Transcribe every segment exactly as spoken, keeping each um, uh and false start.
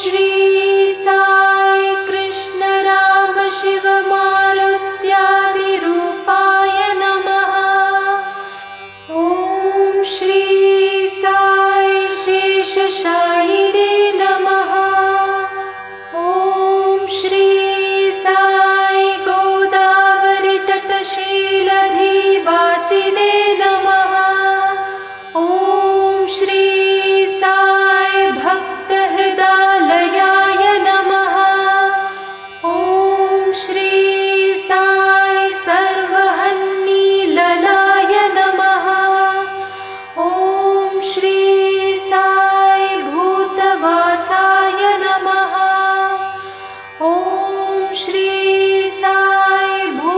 श्री साई कृष्ण राम शिव मारुत्यादिरूपाय नमः। ॐ श्री साई शेषशायिने नमः। ॐ श्री साई गोदावरी तटशीलधिवासिने नमः। ॐ श्री साई भक्तहृदालयाय नमः। ॐ श्री साई सर्वहन्नीललाय नमः। ॐ श्री साई भूतवासाय नमः। ॐ श्री साई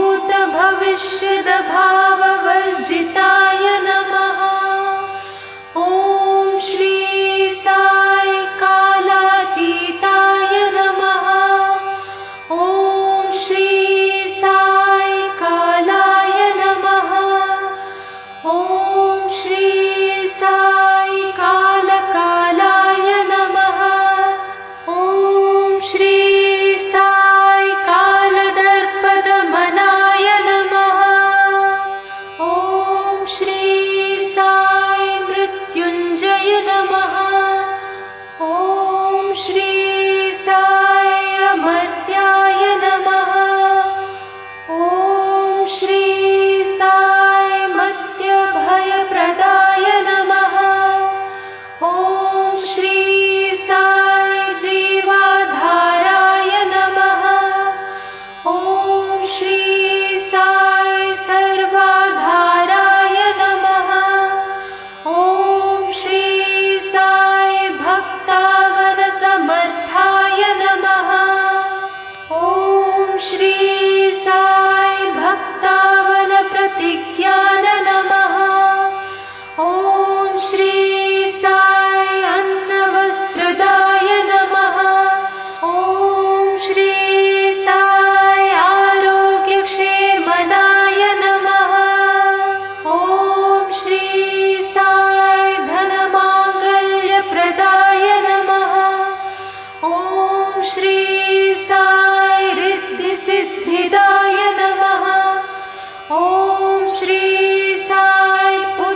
भूतभविष्यद्भाववर्जिताय नमः। ॐ श्री साई कालातीताय नमः। ॐ श्री साई कालाय नमः। ॐ श्री साई कालकालाय नमः। ॐ श्री साई कालदर्पदमनाय नमः। ॐ श्री साई मृत्युञ्जय नमः। ॐ श्री साई अमर्त्याय नमः। ॐ श्री साई मध्यभयप्रदाय नमः। ॐ श्री साई जीवाधाराय नमः। ॐ श्री साई सर्वाधाराय नमः। ॐ श्री साई भक्तावनसमर्थाय नमः। ॐ श्री साई भक्तावनप्रतिज्ञान नमः। ॐ श्री साई अन्नवस्त्रदाय नमः। ॐ श्री साई आरोग्यक्षेमदाय नमः। ॐ श्री साई धनमाङ्गल्यप्रदाय नमः। ॐ श्री साई रिद्धिसिद्धिदाय नमः। ॐ श्री साई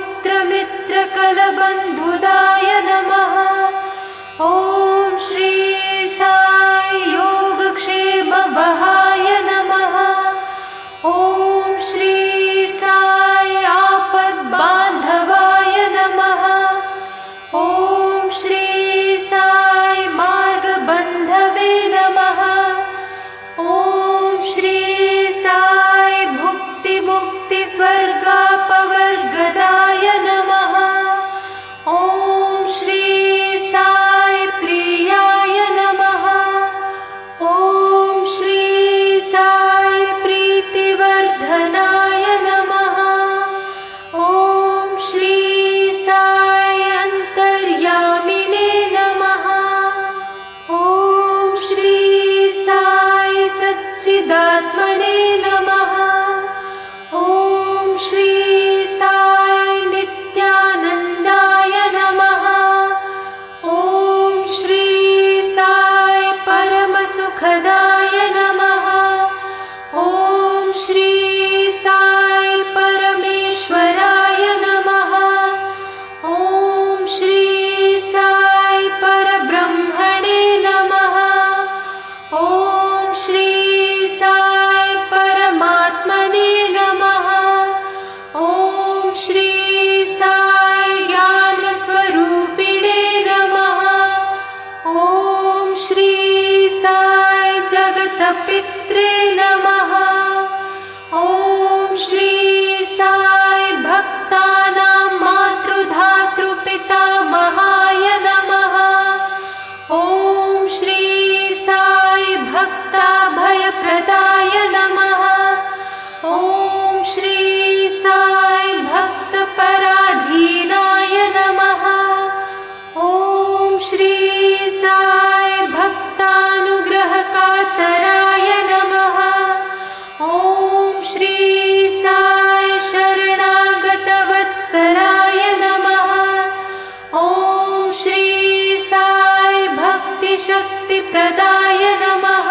पुत्रमित्रकलबन्धुदाय नमः। ॐ श्री साई योगक्षेमवहाय नमः। ॐ श्री साई आपद्बान्धवाय नमः। ॐ श्री साई मार्गबन्धवे नमः। ॐ श्री साई भुक्तिमुक्तिस्वर्गापवर्गदाय नमः। ॐ श्री साई प्रियाय नमः। ॐ श्री साई प्रीतिवर्धनाय नमः। ॐ श्री साई अन्तर्यामिने नमः। ॐ श्री साई सच्चिदात्मने नमः। ॐ श्री साई नित्यानन्दाय नमः। ॐ श्री साई परमसुखदाय नमः। ॐ श्री साई परमेश्वराय नमः। ॐ श्री साई परब्रह्मणे नमः। ॐ श्री साई परमात्मने नमः। ॐ श्री साई ज्ञानस्वरूपिणे नमः। ॐ श्री साई जगतपित्रे नमः। ॐ श्री साई भक्तानां मातृधातृपितामहाय नमः। ॐ श्री साई भक्ताभयप्रदाय नमः। ॐ श्री साई भक्तपराधीनाय नमः। ॐ श्री साई भक्तानुग्रहकातराय नमः। ॐ श्री साई शरणागतवत्सलाय नमः। ॐ शक्तिप्रदाय नमः।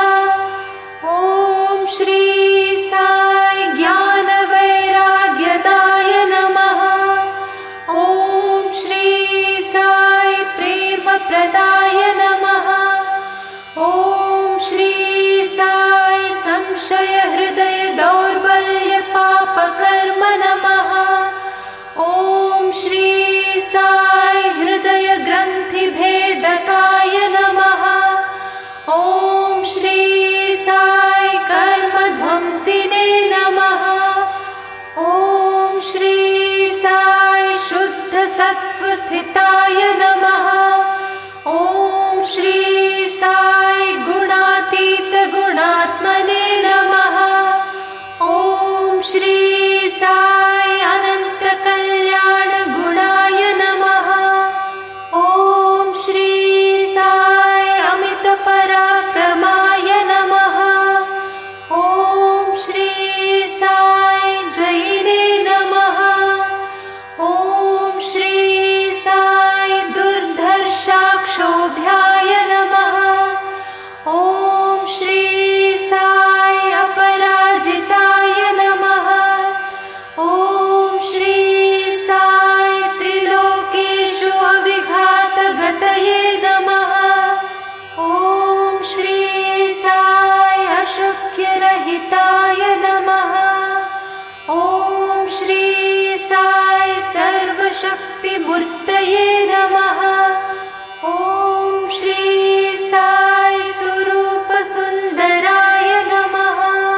ॐ श्री साई ज्ञानवैराग्यदाय नमः। ॐ श्री साई प्रेमप्रदाय नमः। ॐ श्री साई संशय हृदय दौर्बल्य पापकर्म नमः। ॐ श्री साई हृदय ग्रंथि भेदकाय नमः। ॐ श्री साई कर्म ध्वंसिने नमः। ॐ श्री साई शुद्ध सत्व स्थिताय नमः। ॐ श्री साई गुणातीत गुणात्मने नमः। ॐ श्री साई अनंत कल्याण गुणाय नमः। ॐ श्री साई अमित पराक्रमाय नमः। ॐ श्री साई जयिने नमः। ॐ श्री साई दुर्धर्षाक्षोभ्याय नमः। ॐ श्री साई अपराजिताय नमः। ॐ श्री साई त्रिलोकेषु अविघातगतये नमः। ॐ श्री साई अशक्यरहिताय नमः। ॐ श्री साई सर्वशक्तिमूर्तये नमः। ॐ श्री साई स्वरूपसुन्दराय नमः।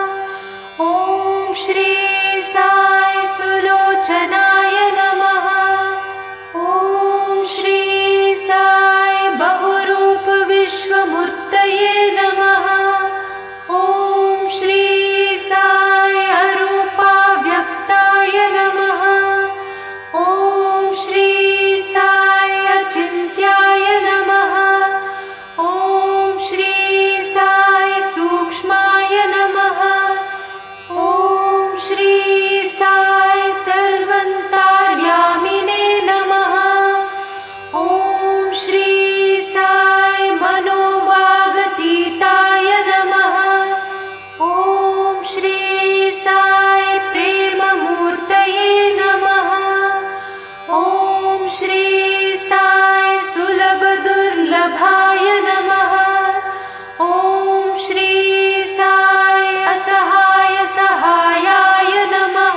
ॐ श्री साई सुलोचनाय नमः। ॐ श्री साई बहुरूप विश्वमूर्तये नमः। ॐ श्री साई अरूपाव्यक्ताय नमः। ॐ श्री साई अचिन्त्याय नमः। ॐ श्री साई सूक्ष्माय नमः। ॐ श्री साई सर्वन्तर्यामिने नमः। ॐ श्री साई मनोवागतीताय नमः। ॐ श्री साई प्रेममूर्तये नमः। ॐ श्री साई सुलभदुर्लभाय नमः। ॐ श्री साई असहाय सहायाय नमः।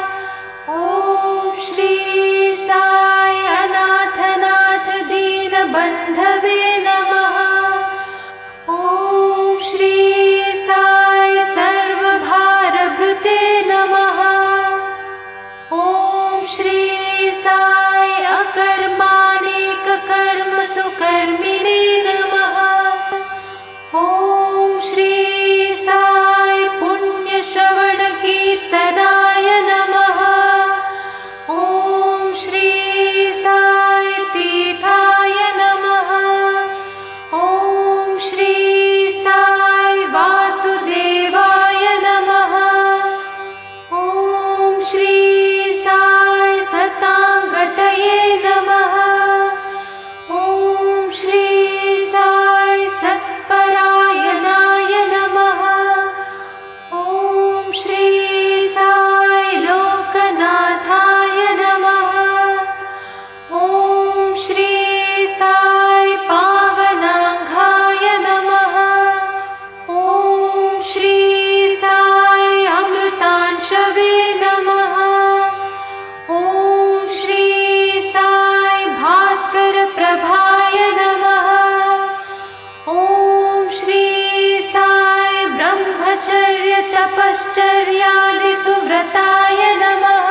ॐ श्री साई अनाथनाथ दीनबन्धवे नमः। ॐ श्री साई सर्वभारभृते नमः। ॐ श्री साई अकर्मानेककर्म सुकर्मिणे नमः। ॐ श्री साई पुण्यश्रवणकीर्तनाय नमः। ॐ श्री साई तीर्थाय नमः। ॐ श्री साई वासुदेवाय नमः। ॐ श्री साई सतांगतये नमः। ॐ श्री साई सत्परायणाय नमः। ॐ श्री साई लोकनाथाय नमः। ॐ श्री साई पावनांघाय नमः। ॐ श्री साई अमृतांशवे नमः। ॐ श्री साई भास्कर प्रभाय नमः। ॐ श्री साई ब्रह्मचर्य तपश्चर्यादि सुव्रताय नमः।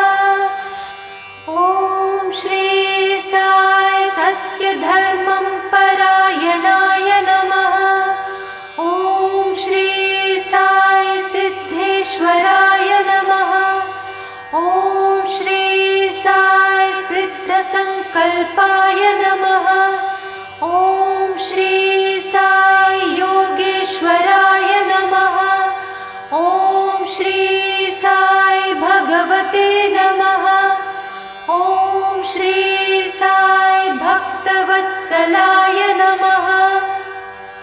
ॐ श्री साई सत्यधर्मं परायणाय नमः। ॐ श्री साई सिद्धेश्वराय नमः। ॐ श्री साई सिद्धसंकल्पाय नमः। ॐ श्री साई योगेश्वराय नमः। ॐ श्री साई भगवते नमः। ॐ श्री साई भक्तवत्सलाय नमः।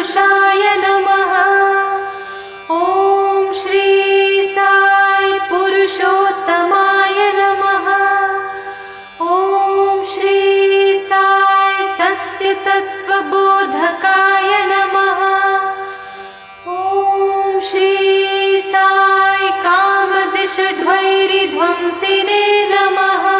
पुरुषाय नमः। ॐ श्री साई पुरुषोत्तमाय नमः। ॐ श्री साई सत्यतत्त्वबोधकाय नमः। ॐ श्री साई कामदिशढ्वैरिध्वंसिने नमः।